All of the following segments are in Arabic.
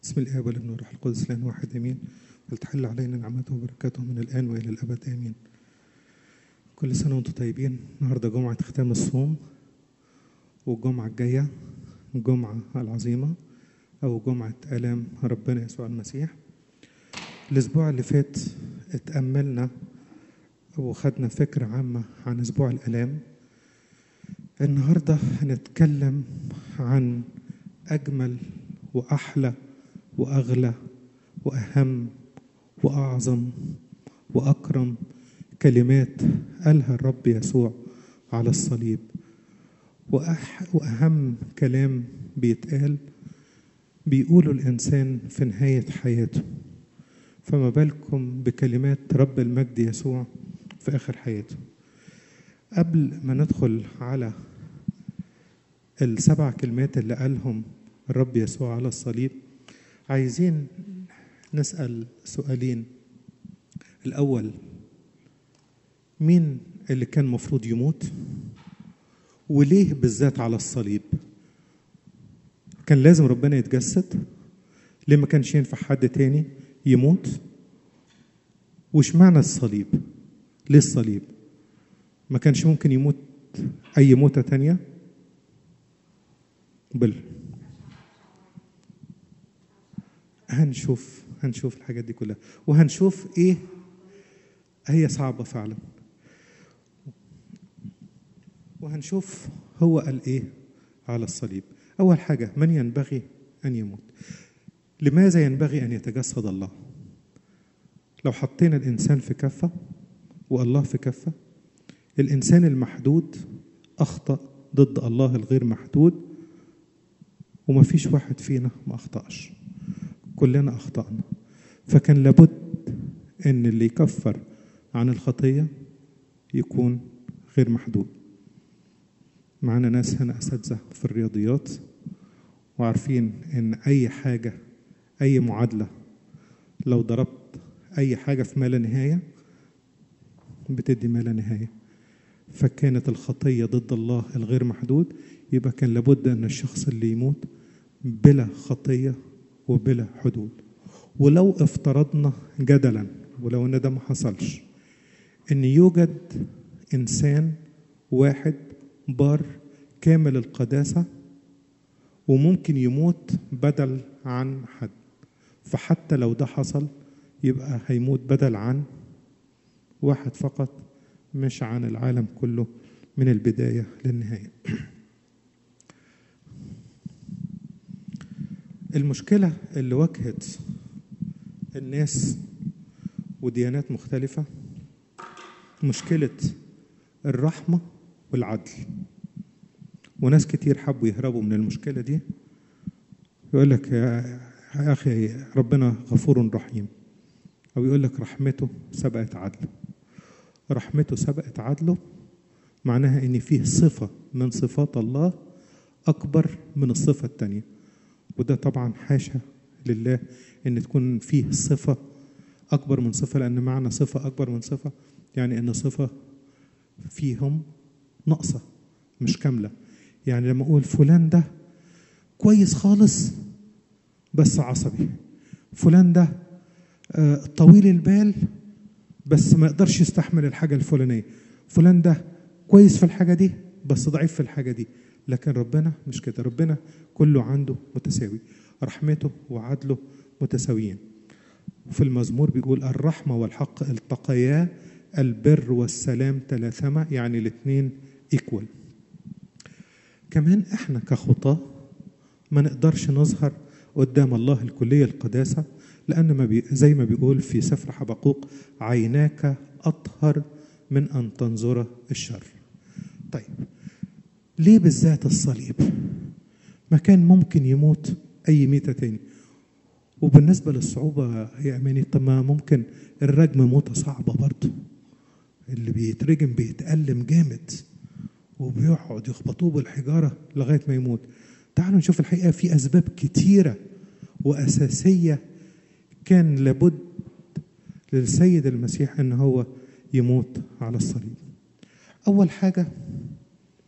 بسم الآب والابن والروح القدس الآن واحد آمين. فلتحل علينا نعمته وبركاته من الآن وإلى الأبد آمين. كل سنة وأنتم طيبين. النهارده جمعة ختام الصوم، والجمعة الجاية الجمعة العظيمة أو جمعة آلام ربنا يسوع المسيح. الأسبوع اللي فات اتأملنا وخدنا فكرة عامة عن أسبوع الآلام. النهارده هنتكلم عن أجمل وأحلى وأغلى وأهم وأعظم وأكرم كلمات قالها الرب يسوع على الصليب، وأهم كلام بيتقال بيقوله الإنسان في نهاية حياته، فما بالكم بكلمات رب المجد يسوع في آخر حياته. قبل ما ندخل على ال7 كلمات اللي قالهم الرب يسوع على الصليب، عايزين نسأل سؤالين. الأول، مين اللي كان مفروض يموت؟ وليه بالذات على الصليب؟ كان لازم ربنا يتجسد؟ ليه ما كانش ينفع حد تاني يموت؟ وش معنى الصليب؟ ليه الصليب؟ ما كانش ممكن يموت أي موتة تانية؟ هنشوف الحاجات دي كلها، وهنشوف ايه هي صعبة فعلا، وهنشوف هو قال ايه على الصليب. اول حاجة، من ينبغي ان يموت؟ لماذا ينبغي ان يتجسد الله؟ لو حطينا الانسان في كفة والله في كفة، الانسان المحدود اخطأ ضد الله الغير محدود، وما فيش واحد فينا ما اخطأش، كلنا أخطأنا. فكان لابد أن اللي يكفر عن الخطية يكون غير محدود. معنا ناس هنا أساتذة في الرياضيات وعارفين أن أي حاجة، أي معادلة، لو ضربت أي حاجة في ما لا نهاية بتدي ما لا نهاية. فكانت الخطية ضد الله الغير محدود، يبقى كان لابد أن الشخص اللي يموت بلا خطية وبلا حدود. ولو افترضنا جدلا، ولو ان ده ما حصلش، ان يوجد انسان واحد بار كامل القداسة وممكن يموت بدل عن حد، فحتى لو ده حصل يبقى هيموت بدل عن واحد فقط، مش عن العالم كله من البداية للنهاية. المشكلة اللي واجهت الناس وديانات مختلفة مشكلة الرحمة والعدل، وناس كتير حبوا يهربوا من المشكلة دي. يقول لك يا أخي ربنا غفور رحيم، أو يقول لك رحمته سبقت عدله. رحمته سبقت عدله معناها إن فيه صفة من صفات الله أكبر من الصفة التانية، وده طبعا حاشا لله ان تكون فيه صفة اكبر من صفة، لان معنى صفة اكبر من صفة يعني ان صفة فيهم ناقصة مش كاملة. يعني لما اقول فلان ده كويس خالص بس عصبي، فلان ده طويل البال بس ما يقدرش يستحمل الحاجة الفلانية، فلان ده كويس في الحاجة دي بس ضعيف في الحاجة دي. لكن ربنا مش كده، ربنا كله عنده متساوي، رحمته وعدله متساويين. في المزمور بيقول الرحمة والحق التقيا، البر والسلام تلاثما، يعني الاثنين ايكوال. كمان احنا كخطاة ما نقدرش نظهر قدام الله الكلية القداسة، لأن زي ما بيقول في سفر حبقوق عيناك أطهر من أن تنظر الشر. طيب ليه بالذات الصليب؟ ما كان ممكن يموت أي ميتة تاني. وبالنسبة للصعوبة يا أماني، طب ما ممكن الرجم موتة صعبة برضه، اللي بيترجم بيتألم جامد وبيقعد يخبطوه بالحجارة لغاية ما يموت. تعالوا نشوف الحقيقة في أسباب كتيرة وأساسية كان لابد للسيد المسيح أن هو يموت على الصليب. أول حاجة،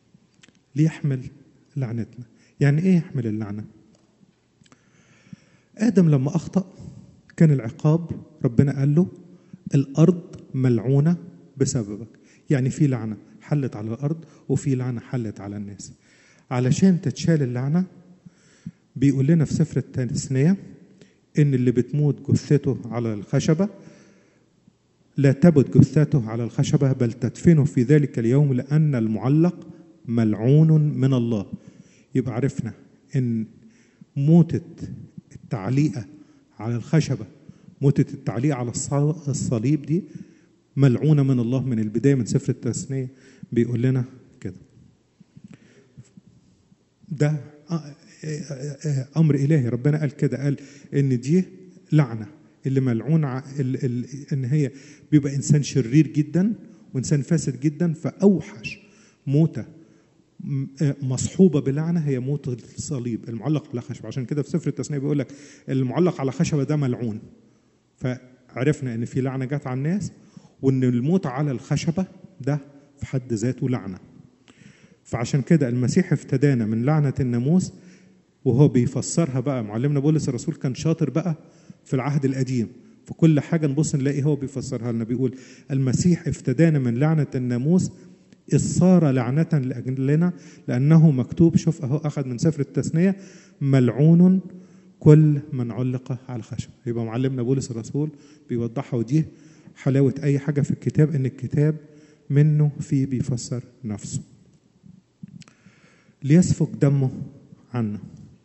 ليحمل لعنتنا. يعني إيه يحمل اللعنة؟ آدم لما أخطأ كان العقاب ربنا قال له الأرض ملعونة بسببك، يعني في لعنة حلت على الأرض وفي لعنة حلت على الناس. علشان تتشال اللعنة بيقول لنا في سفر التثنية إن اللي بتموت جثته على الخشبة لا تبت جثته على الخشبة بل تدفنه في ذلك اليوم لأن المعلق ملعون من الله. يبقى عرفنا إن موتة التعليقة على الخشبة، موتة التعليق على الصليب دي ملعونة من الله من البداية. من سفر التثنية بيقول لنا كده. ده أمر إلهي، ربنا قال كده، قال إن دي لعنة اللي ملعون إن هي بيبقى إنسان شرير جدا وإنسان فاسد جدا، فأوحش موتة مصحوبة بلعنة هي موت الصليب المعلق على خشبة. عشان كده في سفر التثنية بيقول لك المعلق على خشبة ده ملعون. فعرفنا إن في لعنة جت على الناس، وإن الموت على الخشبة ده في حد ذاته لعنة. فعشان كده المسيح افتدانا من لعنة الناموس، وهو بيفسرها بقى. معلمنا بولس الرسول كان شاطر بقى في العهد القديم، في كل حاجة نبص نلاقي هو بيفسرها لنا. بيقول المسيح افتدانا من لعنة الناموس إذ صار لعنة لأجلنا لأنه مكتوب، شوف أهو أخذ من سفر التثنية، ملعون كل من علق على الخشب. يبقى معلمنا بولس الرسول بيوضحها، ودي حلاوة أي حاجة في الكتاب، إن الكتاب منه فيه بيفسر نفسه. ليسفك دمه عنا.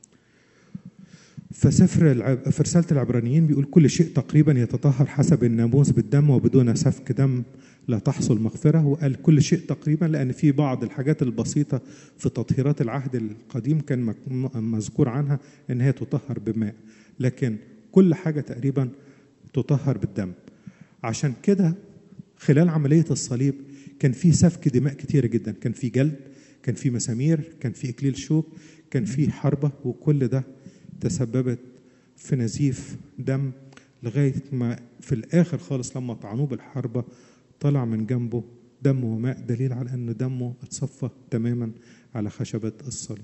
في رسالة العبرانيين بيقول كل شيء تقريبا يتطهر حسب الناموس بالدم وبدون سفك دم لا تحصل مغفرة. وقال كل شيء تقريبا لأن في بعض الحاجات البسيطة في تطهيرات العهد القديم كان مذكور عنها إن هي تطهر بماء، لكن كل حاجة تقريبا تطهر بالدم. عشان كده خلال عملية الصليب كان في سفك دماء كتيرة جدا، كان في جلد، كان في مسامير، كان في إكليل شوك، كان في حربة، وكل ده تسببت في نزيف دم لغاية ما في الآخر خالص لما طعنوه بالحربة طلع من جنبه دم وماء، دليل على أن دمه اتصفى تماما على خشبة الصليب.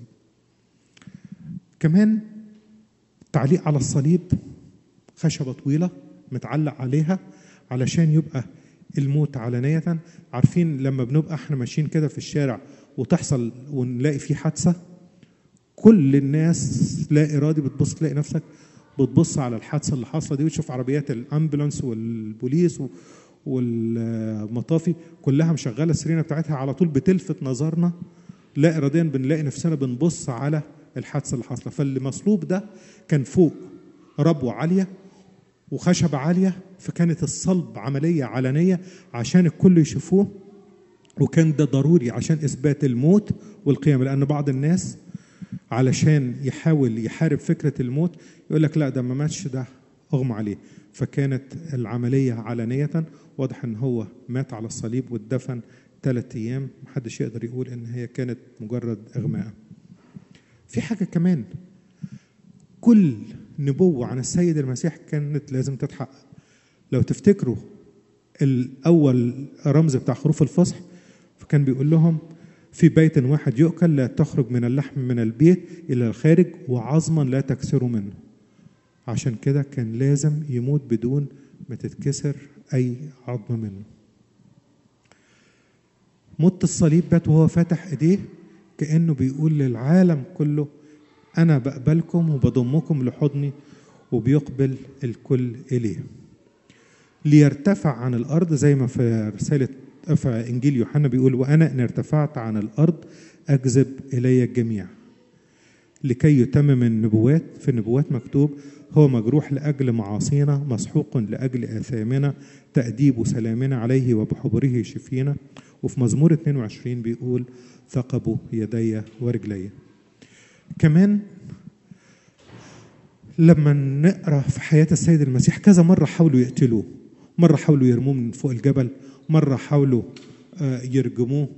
كمان تعليق على الصليب خشبة طويلة متعلق عليها علشان يبقى الموت علانية. عارفين لما بنبقى احنا ماشيين كده في الشارع وتحصل ونلاقي فيه حادثة، كل الناس لا إرادي بتبص، تلاقي نفسك بتبص على الحادثة اللي حاصلة دي، وتشوف عربيات الأمبولانس والبوليس والمطافي كلها مشغلة السرينة بتاعتها، على طول بتلفت نظرنا لا إراديا، بنلاقي نفسنا بنبص على الحادثة اللي حاصلة. فاللي مصلوب ده كان فوق ربوة عالية وخشبة عالية، فكانت الصلب عملية علنية عشان الكل يشوفوه، وكان ده ضروري عشان إثبات الموت والقيامة. لأن بعض الناس علشان يحاول يحارب فكرة الموت يقول لك لا ده ما ماتش، ده أغمى عليه. فكانت العملية علنية، واضح أن هو مات على الصليب واتدفن 3 أيام، محدش يقدر يقول أن هي كانت مجرد إغماء. في حاجة كمان، كل نبوة عن السيد المسيح كانت لازم تتحقق. لو تفتكروا الأول رمز بتاع خروف الفصح، فكان بيقول لهم في بيت واحد يؤكل لا تخرج من اللحم من البيت إلى الخارج وعظما لا تكسروا منه. عشان كده كان لازم يموت بدون ما تتكسر أي عظم منه. موت الصليب بات وهو فاتح إيديه كأنه بيقول للعالم كله أنا بقبلكم وبضمكم لحضني، وبيقبل الكل إليه. ليرتفع عن الأرض، زي ما في رسالة في إنجيل يوحنا بيقول وأنا إن ارتفعت عن الأرض أجذب إلي الجميع. لكي يتمم النبوات، في النبوات مكتوب هو مجروح لأجل معاصينا، مسحوق لأجل آثامنا، تأديب سلامنا عليه وبحبره شفينا. وفي مزمور 22 بيقول ثقبوا يدي ورجلي. كمان لما نقرأ في حياة السيد المسيح كذا مرة حاولوا يقتلوه، مرة حاولوا يرموه من فوق الجبل، مرة حاولوا يرجموه،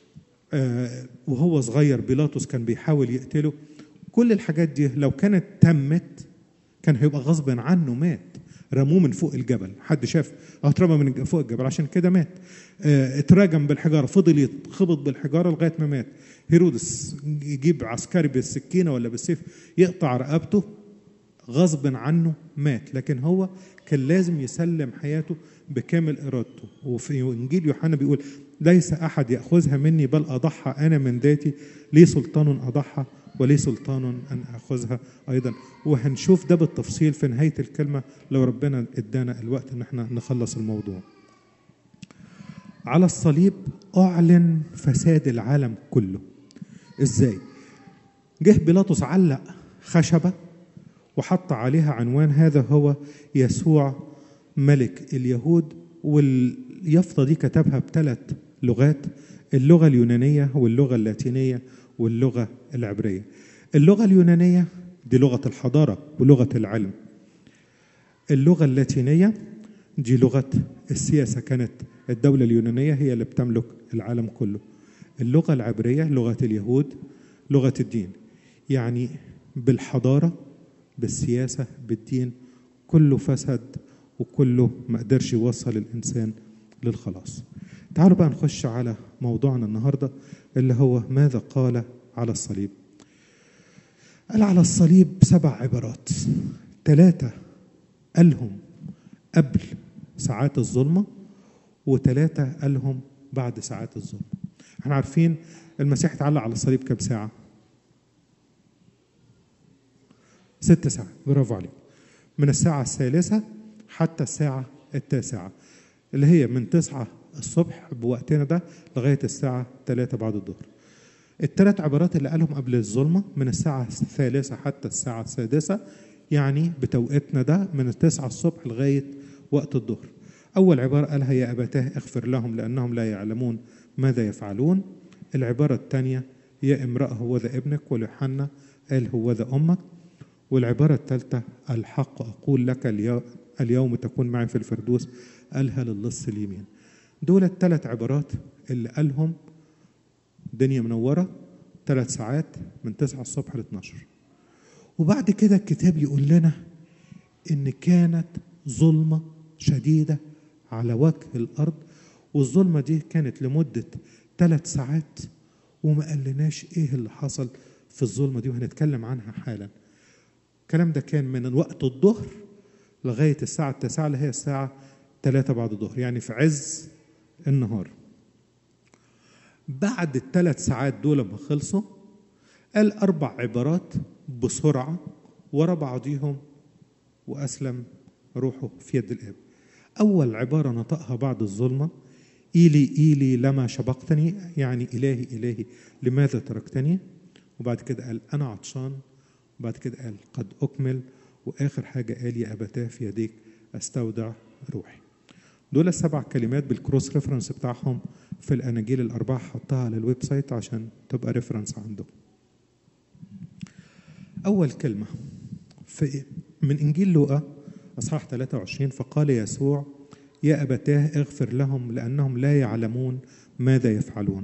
وهو صغير بيلاطس كان بيحاول يقتله. كل الحاجات دي لو كانت تمت كان هيبقى غصب عنه مات. رموه من فوق الجبل، حد شاف اترمى من فوق الجبل عشان كده مات. اتراجم بالحجارة، فضل يتخبط بالحجارة لغاية ما مات. هيرودس يجيب عسكري بالسكينة ولا بالسيف يقطع رقبته، غصب عنه مات، لكن هو كان لازم يسلم حياته بكامل إرادته. وفي إنجيل يوحنا بيقول ليس أحد يأخذها مني بل أضحى أنا من ذاتي، لي سلطان أضحى ولي سلطان أن أخذها أيضا. وهنشوف ده بالتفصيل في نهاية الكلمة لو ربنا ادانا الوقت ان احنا نخلص الموضوع. على الصليب أعلن فساد العالم كله. إزاي؟ جه بيلاطس علق خشبة وحط عليها عنوان هذا هو يسوع ملك اليهود، واليافطة دي كتبها ب3 لغات، اللغة اليونانية واللغة اللاتينية واللغة العبرية. اللغة اليونانية دي لغة الحضارة ولغة العلم. اللغة اللاتينية دي لغة السياسة، كانت الدولة اليونانية هي اللي بتملك العالم كله. اللغة العبرية لغة اليهود، لغة الدين. يعني بالحضارة بالسياسة بالدين كله فسد وكله ما قدرش يوصل الإنسان للخلاص. تعالوا بقى نخش على موضوعنا النهاردة اللي هو ماذا قال على الصليب. قال على الصليب 7 عبارات، 3 قالهم قبل ساعات الظلمة و3 قالهم بعد ساعات الظلمة. احنا عارفين المسيح اتعلق على الصليب كم ساعة؟ 6 ساعات، برافو عليك. من الساعة 3 حتى الساعة 9، اللي هي من 9 الصبح بوقتنا ده لغاية الساعة 3 بعد الظهر. ال3 عبارات اللي قالهم قبل الظلمة من الساعة 3 حتى الساعة 6، يعني بتوقيتنا ده من 9 الصبح لغاية وقت الظهر. أول عبارة قالها يا أبتاه اغفر لهم لأنهم لا يعلمون ماذا يفعلون. العبارة الثانية يا امرأة هوذا ابنك، وليوحنا قال هوذا أمك. والعبارة الثالثة الحق أقول لك اليوم تكون معي في الفردوس، قالها للص اليمين. دول ال3 عبارات اللي قالهم دنيا منورة 3 ساعات من 9 الصبح ل 12. وبعد كده الكتاب يقول لنا إن كانت ظلمة شديدة على وجه الأرض، والظلمة دي كانت لمدة 3 ساعات، وما قالناش إيه اللي حصل في الظلمة دي، وهنتكلم عنها حالا. الكلام ده كان من وقت الظهر لغاية الساعة 9 اللي هي الساعة 3 بعد الظهر، يعني في عز النهار. بعد ال3 ساعات دول ما خلصوا قال 4 عبارات بسرعة ورا بعضيهم وأسلم روحه في يد الآب. أول عبارة نطقها بعد الظلمة إيلي إيلي لما شبقتني، يعني إلهي إلهي لماذا تركتني. وبعد كده قال أنا عطشان، وبعد كده قال قد أكمل، وآخر حاجة قال يا أبتاه في يديك أستودع روحي. دول 7 كلمات بالكروس ريفرنس بتاعهم في الأناجيل ال4، حطها على الويب سايت عشان تبقى ريفرنس عندهم. أول كلمة من إنجيل لوقا أصحاح 23، فقال يسوع يا أبتاه اغفر لهم لأنهم لا يعلمون ماذا يفعلون.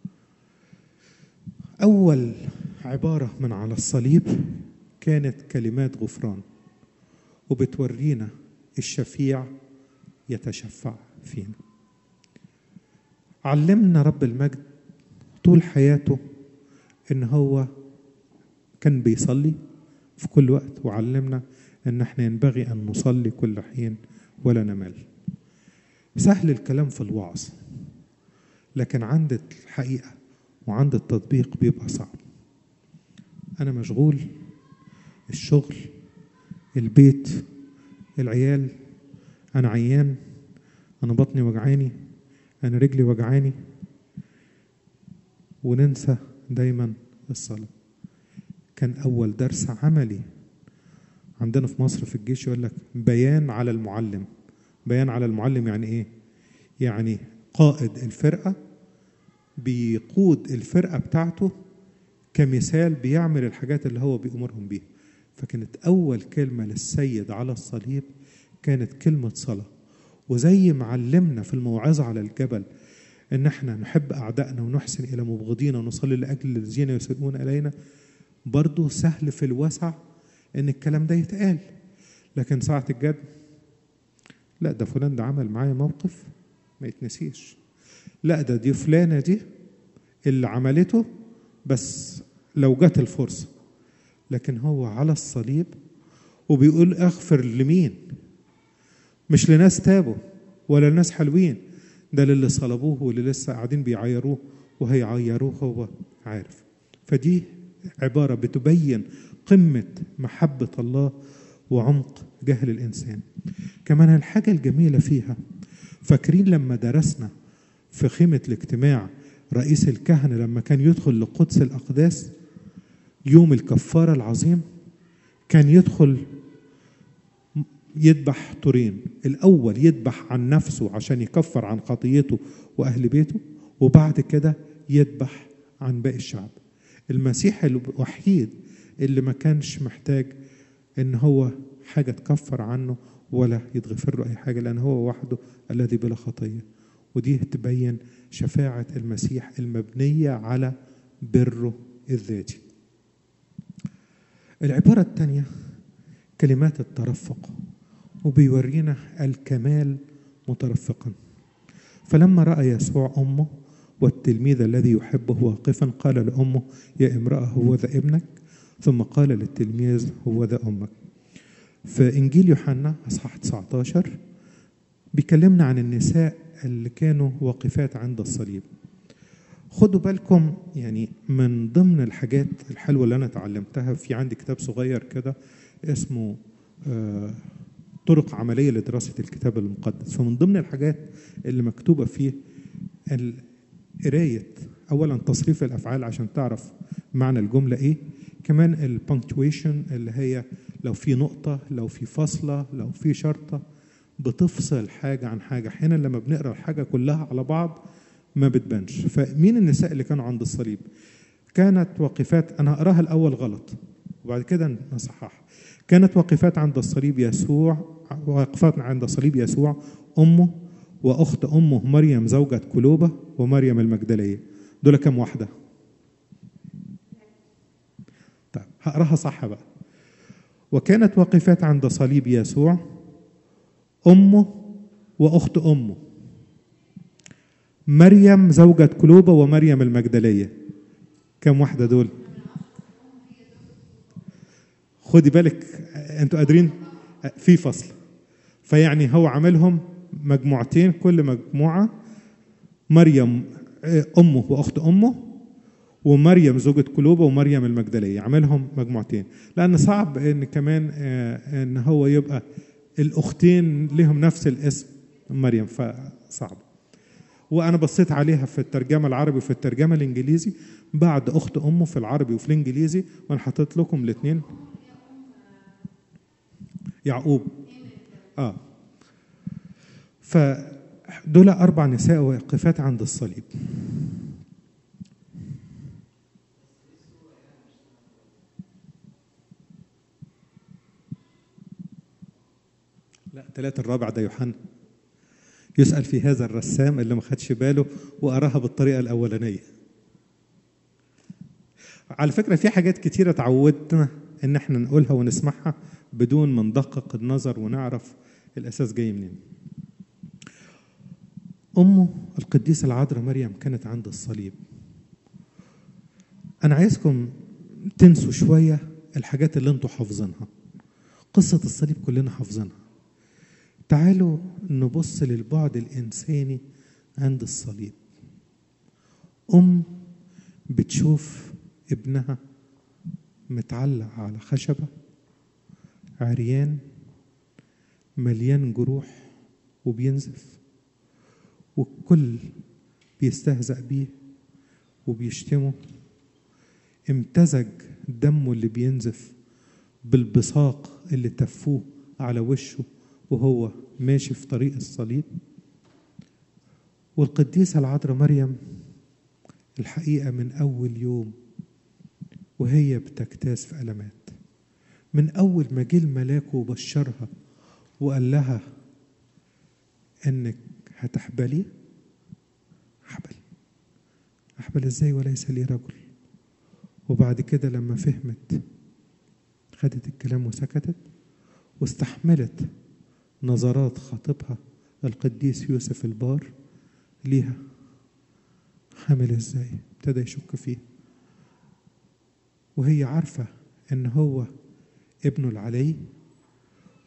أول عبارة من على الصليب كانت كلمات غفران، وبتورينا الشفيع يتشفع فينا. علمنا رب المجد طول حياته إن هو كان بيصلي في كل وقت، وعلمنا إن احنا ينبغي أن نصلي كل حين ولا نمل. سهل الكلام في الوعظ، لكن عند الحقيقة وعند التطبيق بيبقى صعب. أنا مشغول، الشغل، البيت، العيال، أنا عيان، أنا بطني وجعاني، أنا رجلي وجعاني، وننسى دايما الصلاة. كان أول درس عملي عندنا في مصر في الجيش يقول لك بيان على المعلم. بيان على المعلم يعني إيه؟ يعني قائد الفرقة بيقود الفرقة بتاعته كمثال، بيعمل الحاجات اللي هو بيأمرهم بيها. فكانت أول كلمة للسيد على الصليب كانت كلمة صلاة. وزي ما علمنا في الموعظة على الجبل إن احنا نحب أعدائنا ونحسن إلى مبغضينا ونصلي لأجل الذين يسيئون إلينا، برضو سهل في الوسع إن الكلام ده يتقال، لكن ساعة الجد لا ده فلان ده عمل معايا موقف ما يتنسيش، لا ده دي فلانة دي اللي عملته بس لو جت الفرصة. لكن هو على الصليب وبيقول اغفر لمين؟ مش لناس تابوا ولا لناس حلوين، ده للي صلبوه واللي لسه قاعدين بيعيروه وهيعيروه هو عارف. فدي عبارة بتبين قمة محبة الله وعمق جهل الإنسان. كمان الحاجة الجميلة فيها، فاكرين لما درسنا في خيمة الاجتماع رئيس الكهنة لما كان يدخل لقدس الأقداس يوم الكفارة العظيم، كان يدخل يذبح طورين، الأول يذبح عن نفسه عشان يكفر عن خطيته وأهل بيته، وبعد كده يذبح عن باقي الشعب. المسيح الوحيد اللي ما كانش محتاج ان هو حاجة تكفر عنه ولا يتغفر له اي حاجة، لان هو وحده الذي بلا خطية. ودي تبين شفاعة المسيح المبنية على بره الذاتي. العبارة الثانية كلمات الترفق، وبيورينا الكمال مترفقا. فلما رأى يسوع أمه والتلميذ الذي يحبه واقفا قال لأمه يا امرأة هو ذا ابنك، ثم قال للتلميذ هو ذا أمك. في إنجيل يوحنا أصحاح 19 بيكلمنا عن النساء اللي كانوا واقفات عند الصليب. خدوا بالكم يعني من ضمن الحاجات الحلوة اللي أنا تعلمتها، في عندي كتاب صغير كده اسمه طرق عملية لدراسة الكتاب المقدس. فمن ضمن الحاجات اللي مكتوبة فيه قراية أولا تصريف الأفعال عشان تعرف معنى الجملة إيه، كمان البنكتويشن اللي هي لو في نقطة، لو في فاصلة، لو في شرطة، بتفصل حاجة عن حاجة. أحيانا لما بنقرأ الحاجة كلها على بعض ما بتبانش. فمين النساء اللي كانوا عند الصليب؟ كانت واقفات، أنا هقراها الأول غلط وبعد كده نصحح. كانت واقفات عند الصليب يسوع، واقفات عند الصليب يسوع أمه وأخت أمه مريم زوجة كلوبة ومريم المجدلية. دول كم واحدة؟ طيب هقراها صح بقى. وكانت واقفات عند صليب يسوع أمه وأخت أمه مريم زوجة كلوبة ومريم المجدلية. كم واحدة دول؟ خدي بالك أنتوا قادرين في فصل، فيعني هو عملهم مجموعتين، كل مجموعة مريم أمه وأخت أمه ومريم زوجة كلوبة ومريم المجدلية، عملهم مجموعتين لأن صعب إن كمان إن هو يبقى الأختين لهم نفس الاسم مريم، فصعب. وأنا بصيت عليها في الترجمة العربي وفي الترجمة الإنجليزي بعد أخت أمه في العربي وفي الإنجليزي، وأنا حطيت لكم الاثنين. يعقوب فدول 4 نساء واقفات عند الصليب. لا 3 الرابع ده يوحنا. يسأل في هذا الرسام اللي ما خدش باله وقراها بالطريقة الأولانية. على فكرة في حاجات كتيرة تعودنا إن احنا نقولها ونسمعها بدون ما ندقق النظر ونعرف الأساس جاي منين. أمه القديسة العذراء مريم كانت عند الصليب. أنا عايزكم تنسوا شوية الحاجات اللي انتوا حافظينها. قصة الصليب كلنا حافظينها. تعالوا نبص للبعد الإنساني عند الصليب. بتشوف ابنها متعلق على خشبة، عريان مليان جروح وبينزف، والكل بيستهزأ بيه وبيشتمه. امتزج دمه اللي بينزف بالبصاق اللي تفوه على وشه وهو ماشي في طريق الصليب. والقديسة العذراء مريم الحقيقة من أول يوم وهي بتجتاز في ألمات، من أول ما جه الملاك وبشرها وقال لها إنك هتحبلي. أحبل إزاي وليس لي رجل؟ وبعد كده لما فهمت خدت الكلام وسكتت واستحملت نظرات خاطبها القديس يوسف البار ليها. حامل إزاي؟ ابتدى يشك فيه وهي عارفة إن هو ابنه العلي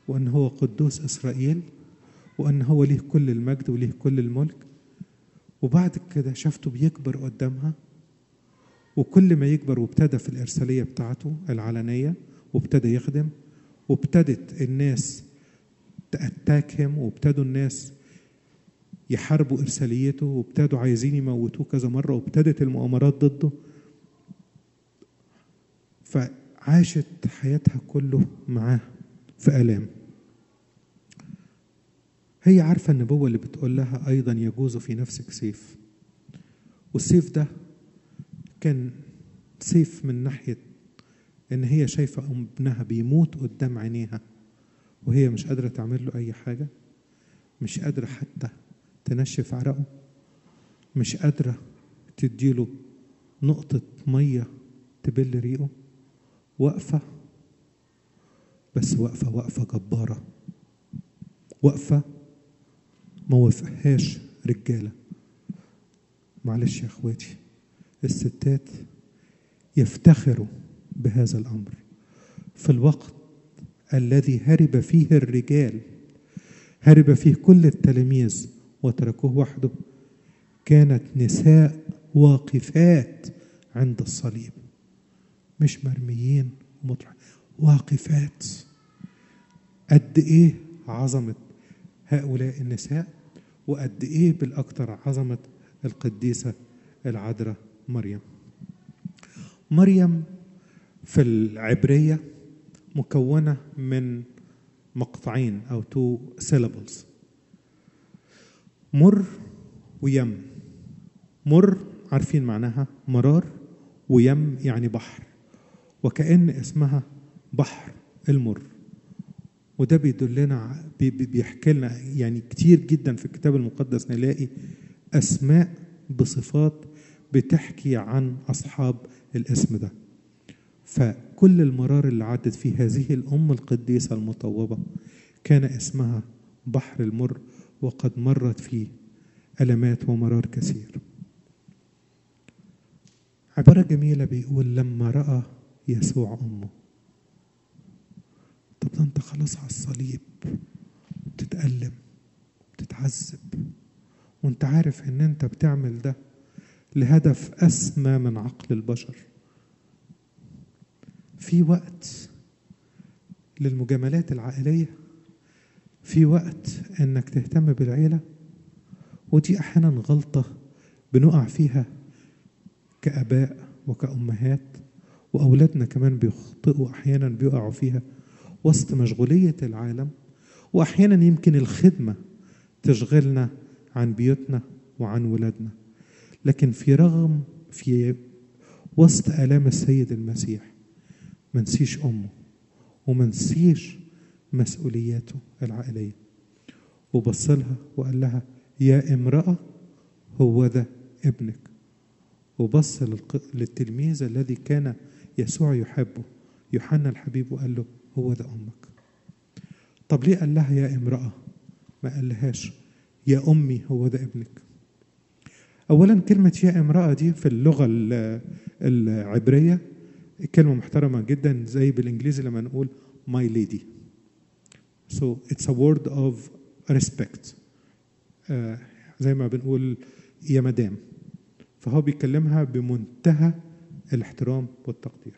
وأن هو قدوس إسرائيل، وأن هو ليه كل المجد وليه كل الملك. وبعد كده شافته بيكبر قدامها، وكل ما يكبر وابتدى في الإرسالية بتاعته العلنية وابتدى يخدم، وابتدت الناس تأتاكهم، وابتدوا الناس يحاربوا إرساليته، وابتدوا عايزين يموتوه كذا مرة، وابتدت المؤامرات ضده. فعاشت حياتها كله معاه في آلام. هي عارفة النبوة اللي بتقول لها أيضا يجوز في نفسك سيف، والسيف ده كان سيف من ناحية إن هي شايفة ابنها بيموت قدام عينيها، وهي مش قادرة تعمل له أي حاجة، مش قادرة حتى تنشف عرقه، مش قادرة تديله نقطة مية تبل ريقه. واقفة، بس وقفة جبارة، وقفة ما وفقهاش رجالة. معلش يا اخواتي، الستات يفتخروا بهذا الأمر. في الوقت الذي هرب فيه الرجال، هرب فيه كل التلاميذ وتركوه وحده، كانت نساء واقفات عند الصليب، مش مرميين ومطرح، واقفات. قد ايه عظمة هؤلاء النساء، وقد ايه بالاكثر عظمة القديسة العذراء مريم. مريم في العبرية مكونة من مقطعين أو 2 syllables، مر ويم. مر عارفين معناها مرار، ويم يعني بحر، وكأن اسمها بحر المر. وده بيدلنا بيحكي لنا يعني كتير جدا في الكتاب المقدس نلاقي أسماء بصفات بتحكي عن أصحاب الاسم ده. فكل المرار اللي عدت في هذه الأم القديسة المطوبة كان اسمها بحر المر، وقد مرت فيه ألمات ومرار كثير. عبارة جميلة بيقول لما رأى يسوع أمه. طب ده أنت خلاص على الصليب بتتألم بتتعذب، وأنت عارف إن أنت بتعمل ده لهدف أسمى من عقل البشر. في وقت للمجاملات العائلية، في وقت إنك تهتم بالعيلة، ودي أحيانا غلطة بنقع فيها كأباء وكأمهات، وأولادنا كمان بيخطئوا أحيانا بيقعوا فيها وسط مشغولية العالم. وأحيانا يمكن الخدمة تشغلنا عن بيوتنا وعن ولادنا، لكن في وسط آلام السيد المسيح ما نسيش أمه وما نسيش مسؤولياته العائلية. وبصلها وقال لها يا امرأة هو ذا ابنك. وبص للتلميذ الذي كان يسوع يحبه، يوحنا الحبيب، وقال له هو ذا أمك. طب ليه قال لها يا امرأة؟ ما قال لهاش يا أمي هو ذا ابنك. أولا كلمة يا امرأة دي في اللغة العبرية كلمة محترمة جدا، زي بالإنجليزي لما نقول my lady. So it's a word of respect. زي ما بنقول يا مدام. فهو بيكلمها بمنتهى الاحترام والتقدير.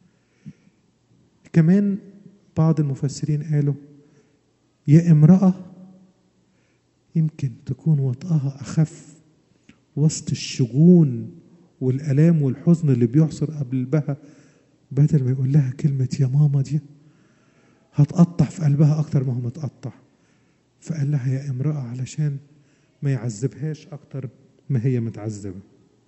كمان بعض المفسرين قالوا يا امرأة يمكن تكون وطئها أخف وسط الشجون والألام والحزن اللي بيعصر قلبها، بدل ما يقول لها كلمة يا ماما دي هتقطع في قلبها أكتر ما هو متقطع. فقال لها يا امرأة علشان ما يعذبهاش أكتر ما هي متعذبة.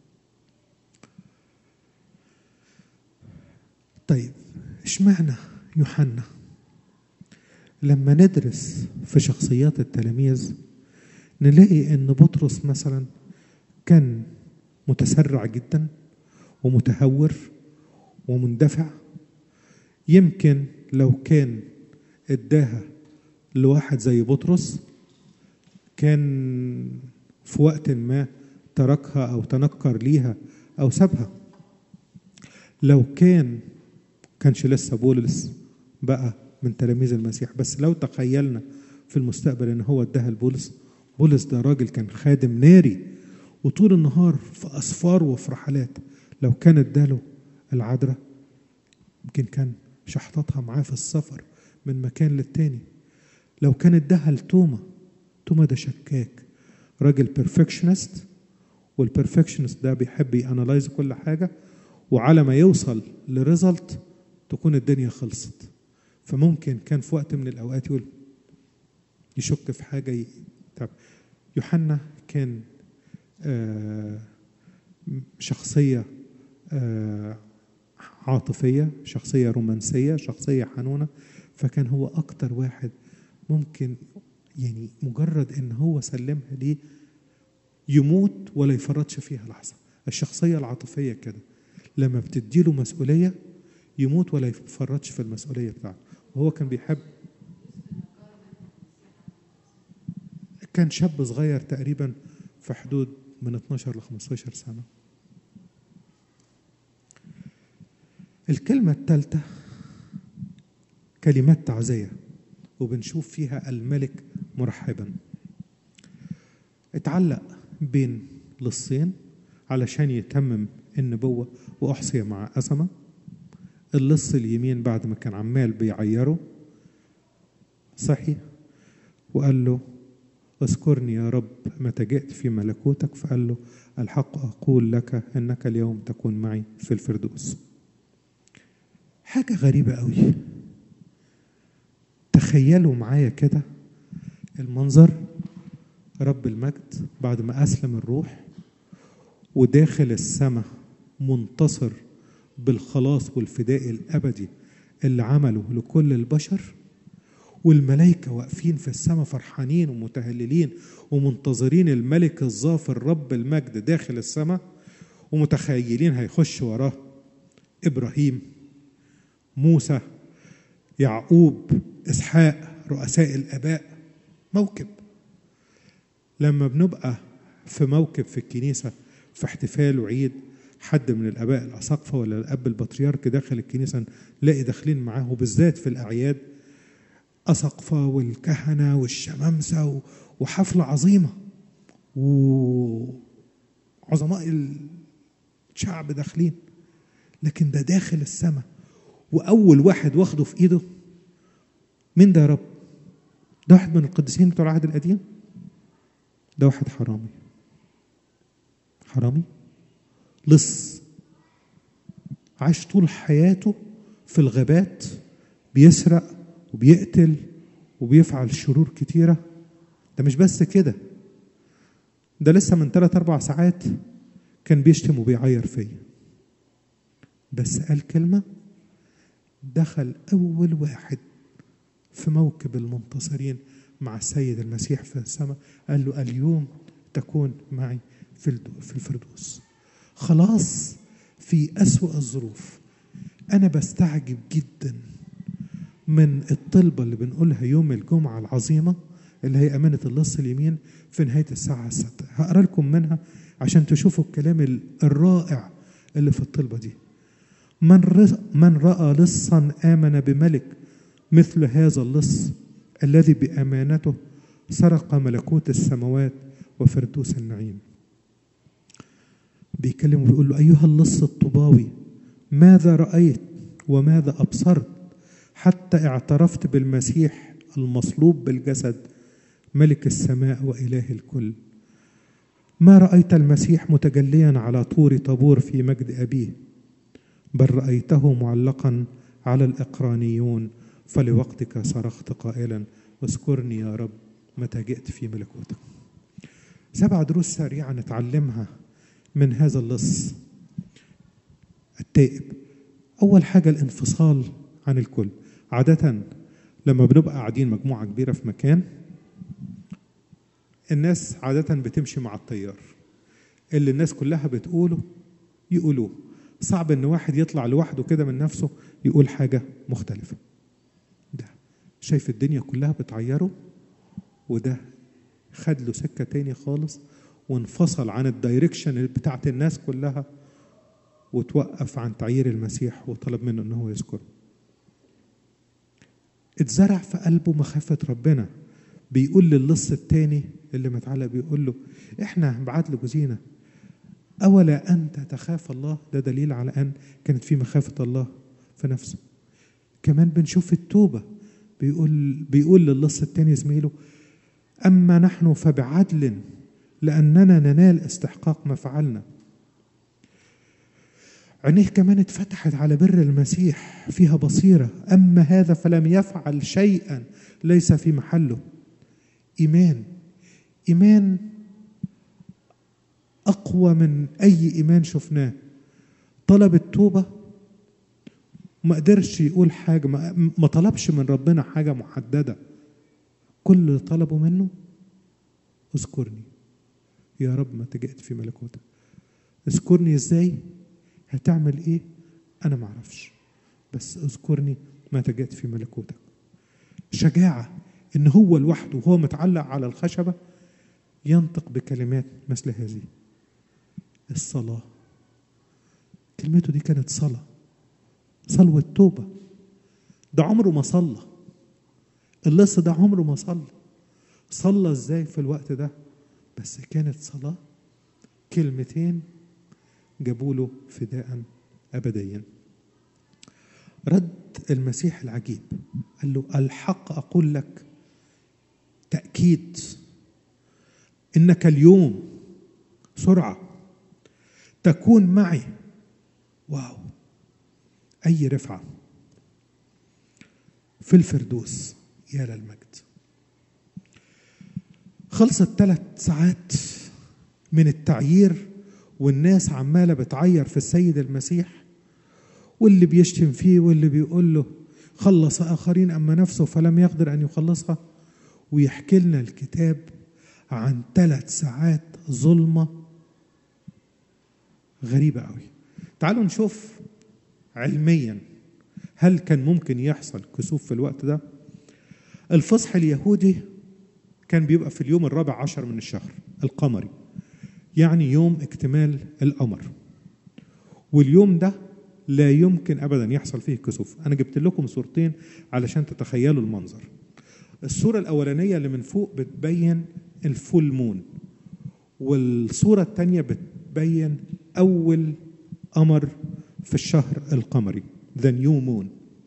طيب اشمعنى يوحنا؟ لما ندرس في شخصيات التلاميذ نلاقي ان بطرس مثلا كان متسرع جدا ومتهور ومندفع. يمكن لو كان اداها لواحد زي بطرس كان في وقت ما تركها او تنكر ليها او سابها. لو كانش لسه بولس بقى من تلاميذ المسيح. بس لو تخيلنا في المستقبل ان هو اداها لبولس، بولس ده راجل كان خادم ناري وطول النهار في اسفار وفي رحلات، لو كان اداله العذراء يمكن كان شحطتها معاه في السفر من مكان للتاني. لو كان اداها لتوما، توما ده شكاك، راجل بيرفكشنست، والبيرفكشنست ده بيحب يانالايز كل حاجه، وعلى ما يوصل لريزلت تكون الدنيا خلصت. فممكن كان في وقت من الاوقات يقول يشك في حاجه طب يوحنا كان شخصيه عاطفيه، شخصيه رومانسيه، شخصيه حنونه، فكان هو اكتر واحد ممكن يعني مجرد ان هو سلمها ليه يموت ولا يفرطش فيها لحظه. الشخصيه العاطفيه كده لما بتديله مسؤوليه يموت ولا يفرطش في المسؤوليه بتاعته. وهو كان بيحب، كان شاب صغير تقريبا في حدود من 12 ل 15 سنه. الكلمه الثالثه كلمات تعزيه، وبنشوف فيها الملك مرحبا. اتعلق بين لصين علشان يتمم النبوة وأحصي مع أسمة. اللص اليمين بعد ما كان عمال بيعيره صحي وقال له اذكرني يا رب متى جئت في ملكوتك، فقال له الحق أقول لك أنك اليوم تكون معي في الفردوس. حاجة غريبة قوي، تخيلوا معايا كده المنظر، رب المجد بعد ما أسلم الروح وداخل السماء منتصر بالخلاص والفداء الأبدي اللي عمله لكل البشر، والملائكة واقفين في السماء فرحانين ومتهللين ومنتظرين الملك الظافر رب المجد داخل السماء، ومتخيلين هيخش وراه إبراهيم، موسى، يعقوب، إسحاق، رؤساء الآباء. موكب. لما بنبقى في موكب في الكنيسة في احتفال وعيد، حد من الآباء الأساقفة ولا الأب البطريرك داخل الكنيسة نلاقي داخلين معاه، وبالذات في الأعياد أساقفة والكهنة والشمامسة وحفلة عظيمة وعظماء الشعب داخلين. لكن ده داخل السماء وأول واحد واخده في إيده مين ده يا رب؟ ده واحد من القديسين بتوع العهد القديم؟ ده واحد حرامي، حرامي لص عاش طول حياته في الغابات بيسرق وبيقتل وبيفعل شرور كتيرة. ده مش بس كده، ده لسه من 3-4 ساعات كان بيشتم وبيعير فيا، بس قال كلمة دخل أول واحد في موكب المنتصرين مع السيد المسيح في السماء، قال له اليوم تكون معي في الفردوس. خلاص في أسوأ الظروف. أنا بستعجب جدا من الطلبة اللي بنقولها يوم الجمعة العظيمة اللي هي أمانة اللص اليمين في نهاية الساعة 6. هقرأ لكم منها عشان تشوفوا الكلام الرائع اللي في الطلبة دي. من رأى لصا آمن بملك مثل هذا اللص الذي بأمانته سرق ملكوت السماوات وفردوس النعيم. بيكلم وبيقول له أيها اللص الطوباوي، ماذا رأيت وماذا أبصرت حتى اعترفت بالمسيح المصلوب بالجسد ملك السماء وإله الكل؟ ما رأيت المسيح متجليا على طور طابور في مجد أبيه، بل رأيته معلقا على الإقرانيون، فلوقتك صرخت قائلا اذكرني يا رب متى جئت في ملكوتك. 7 دروس سريعة نتعلمها من هذا اللص التائب. أول حاجة الانفصال عن الكل. عادة لما بنبقى قاعدين مجموعة كبيرة في مكان، الناس عادة بتمشي مع التيار اللي الناس كلها بتقوله يقولوه. صعب ان واحد يطلع لوحده كده من نفسه يقول حاجة مختلفة. ده شايف الدنيا كلها بتعيره، وده خد له سكة تاني خالص وانفصل عن الدايركشن بتاعت الناس كلها وتوقف عن تعيير المسيح وطلب منه انه هو يذكره. اتزرع في قلبه مخافة ربنا. بيقول للص التاني اللي متعلق، بيقول له احنا بعدل جزينا أولا أنت تخاف الله. ده دليل على أن كانت في مخافة الله في نفسه. كمان بنشوف التوبة، بيقول للص التاني زميله أما نحن فبعدل لأننا ننال استحقاق ما فعلنا. عينيه كمان اتفتحت على بر المسيح، فيها بصيرة. أما هذا فلم يفعل شيئا ليس في محله. إيمان أقوى من أي إيمان شفناه. طلب التوبة، ما قدرش يقول حاجة، ما طلبش من ربنا حاجة محددة. كل اللي طلبه منه اذكرني يا رب ما تجئت في ملكوتك. اذكرني ازاي؟ هتعمل ايه؟ انا ما اعرفش، بس اذكرني ما تجئت في ملكوتك. شجاعة ان هو لوحده وهو متعلق على الخشبة ينطق بكلمات مثل هذه. الصلاة، كلمته دي كانت صلوة توبة. ده عمره ما صلى، اللص ده عمره ما صلى ازاي في الوقت ده؟ بس كانت صلاة، كلمتين جابوا له فداء أبديا. رد المسيح العجيب، قال له الحق أقول لك تأكيد إنك اليوم سرعة تكون معي. واو، أي رفعة في الفردوس، يا للمجد. خلصت 3 ساعات من التعيير والناس عمالة بتعير في السيد المسيح، واللي بيشتم فيه واللي بيقول له خلص آخرين أما نفسه فلم يقدر أن يخلصها. ويحكي لنا الكتاب عن 3 ساعات ظلمة غريبة قوي. تعالوا نشوف علميا هل كان ممكن يحصل كسوف في الوقت ده. الفصح اليهودي كان بيبقى في اليوم 14 من الشهر القمري، يعني يوم اكتمال القمر، واليوم ده لا يمكن أبدا يحصل فيه كسوف. أنا جبت لكم صورتين علشان تتخيلوا المنظر. الصورة الأولانية اللي من فوق بتبين الفول مون، والصورة الثانية بتبين أول قمر في الشهر القمري، ذا نيو مون.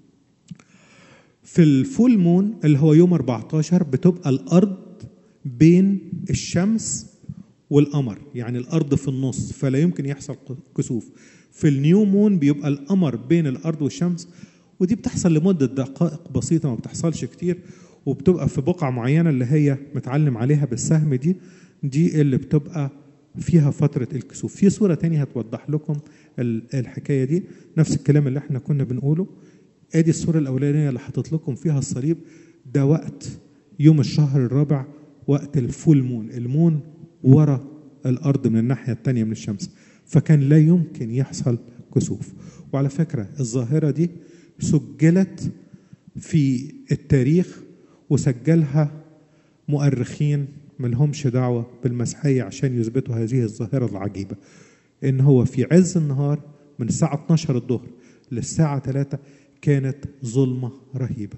في الفول مون اللي هو يوم 14 بتبقى الأرض بين الشمس والقمر، يعني الأرض في النص، فلا يمكن يحصل كسوف. في النيو مون بيبقى القمر بين الأرض والشمس، ودي بتحصل لمدة دقائق بسيطة، ما بتحصلش كتير، وبتبقى في بقعة معينة اللي هي متعلم عليها بالسهم دي اللي بتبقى فيها فترة الكسوف. في صورة تانية هتوضح لكم الحكاية دي، نفس الكلام اللي احنا كنا بنقوله. ادي الصورة الأولانية اللي حطت لكم فيها الصليب، ده وقت يوم الشهر الرابع، وقت الفول مون. المون ورا الأرض من الناحية التانية من الشمس، فكان لا يمكن يحصل كسوف. وعلى فكرة الظاهرة دي سجلت في التاريخ وسجلها مؤرخين ملهمش دعوة بالمسيحية عشان يثبتوا هذه الظاهرة العجيبة، إن هو في عز النهار من الساعة 12 الظهر للساعة 3 كانت ظلمة رهيبة.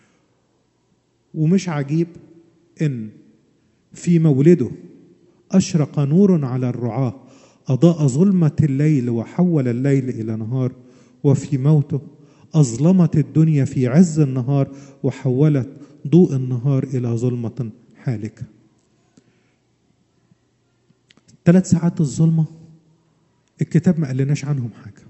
ومش عجيب إن في مولده أشرق نور على الرعاة أضاء ظلمة الليل وحول الليل إلى نهار، وفي موته أظلمت الدنيا في عز النهار وحولت ضوء النهار إلى ظلمة حالكة. 3 ساعات الظلمة الكتاب ما قالناش عنهم حاجة.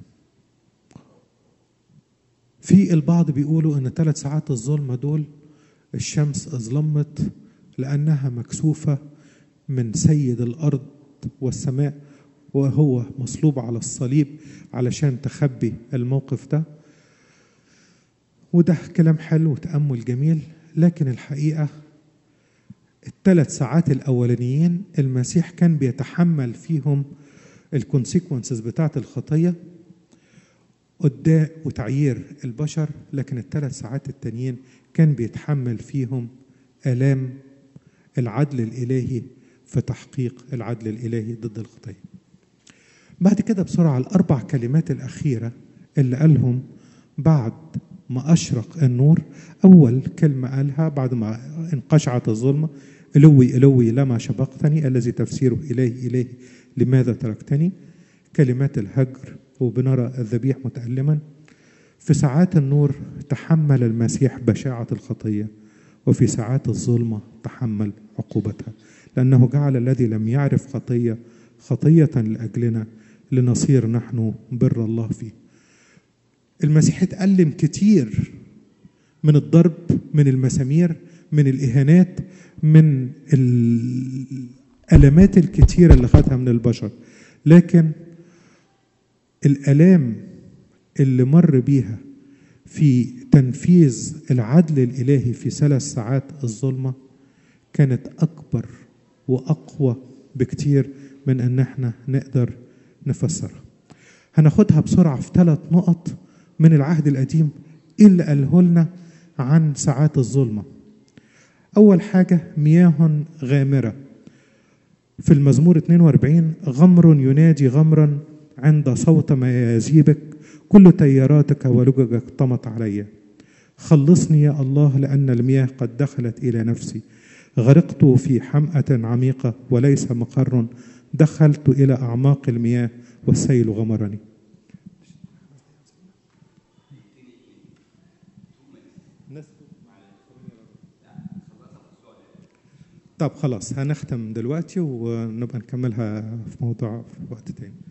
في البعض بيقولوا إن 3 ساعات الظلمة دول الشمس أظلمت لأنها مكسوفة من سيد الأرض والسماء، وهو مصلوب على الصليب علشان تخبي الموقف ده. وده كلام حلو وتأمل جميل، لكن الحقيقة 3 ساعات الأولانيين المسيح كان بيتحمل فيهم الكونسيكونسز بتاعت الخطية قدام وتعيير البشر، لكن 3 ساعات التانيين كان بيتحمل فيهم آلام العدل الإلهي في تحقيق العدل الإلهي ضد الخطية. بعد كده بسرعة 4 كلمات الأخيرة اللي قالهم بعد ما أشرق النور، أول كلمة قالها بعد ما انقشعت الظلمة: إلوي إلوي لما شبقتني، الذي تفسيره إلهي إلهي لماذا تركتني. كلمات الهجر، وبنرى الذبيح متألما. في ساعات النور تحمل المسيح بشاعة الخطية، وفي ساعات الظلمة تحمل عقوبتها، لأنه جعل الذي لم يعرف خطية لأجلنا لنصير نحن بر الله فيه. المسيح اتألم كتير من الضرب، من المسامير، من الإهانات، من الألمات الكتيرة اللي خدها من البشر، لكن الآلام اللي مر بيها في تنفيذ العدل الإلهي في 3 ساعات الظلمة كانت أكبر وأقوى بكتير من أن احنا نقدر نفسرها. هناخدها بسرعة في 3 نقط من العهد القديم إيه اللي قاله لنا عن ساعات الظلمة. أول حاجة مياه غامرة في المزمور 42: غمر ينادي غمرا عند صوت ميازيبك، كل تياراتك ولججك طمت علي. خلصني يا الله لأن المياه قد دخلت إلى نفسي، غرقت في حمأة عميقة وليس مقر، دخلت إلى أعماق المياه والسيل غمرني. طب خلاص هنختم دلوقتي ونبقى نكملها في موضوع في وقت تاني.